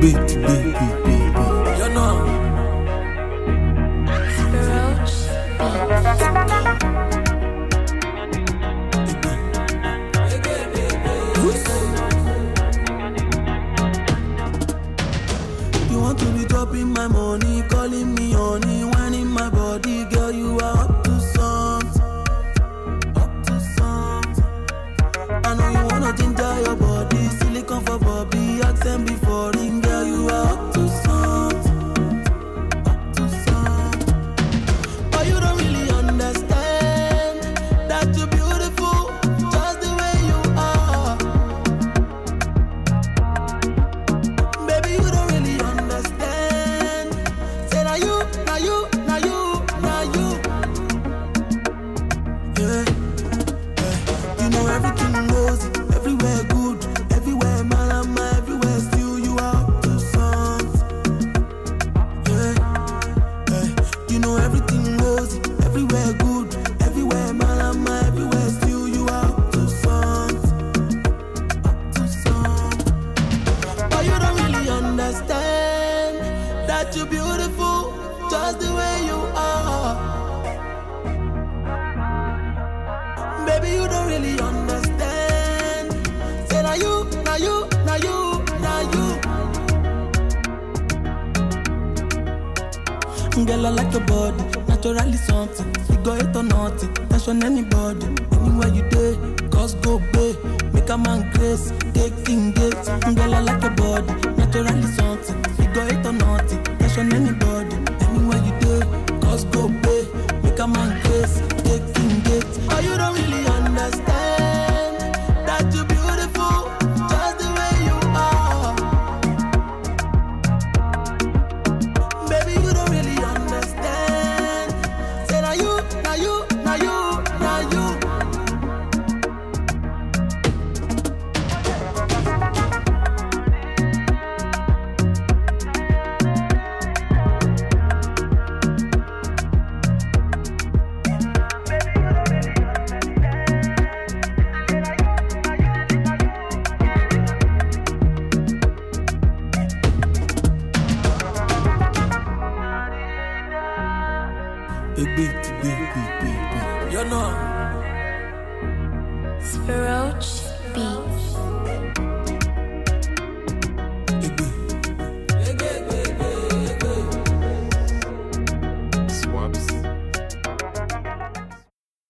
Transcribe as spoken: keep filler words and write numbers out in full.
beat, beat, beat, beat, beat. You know. Roach You want to be dropping my money, calling me honey, whining my body, girl, you are up to something, up to something. I know you wanna ginger your body, silicone for Bobby, accent before ring, girl, you are up to something, up to something. But you don't really understand that you're beautiful, just the way you are. Baby, you don't really understand. Say now you, now you, now you, now you. Yeah, yeah. You know everything goes, everywhere good, everywhere malama, everywhere still you are up to something. Yeah, yeah. You know everything goes, everywhere good, everywhere malama, everywhere still you are up to something, up to something. But you don't really understand that you're beautiful, just the way you are. Baby, you don't really understand. Say now you, now you, now you, now you. Girl, I like your body, naturally something. Figure it or nothing, tension anybody. Anywhere you day, cause go bay. Make a man grace, taking dates. Girl, I like your body, naturally something. Figure it or nothing, tension anybody. Anywhere you day, cause go bay. Make a man grace, taking dates. Oh, you don't really understand that you're beautiful, just the way you are. Baby, you don't really understand. Say now you, now you, now you, now you. Beat, beat, beat, beat, beat. You know. Roach Beats.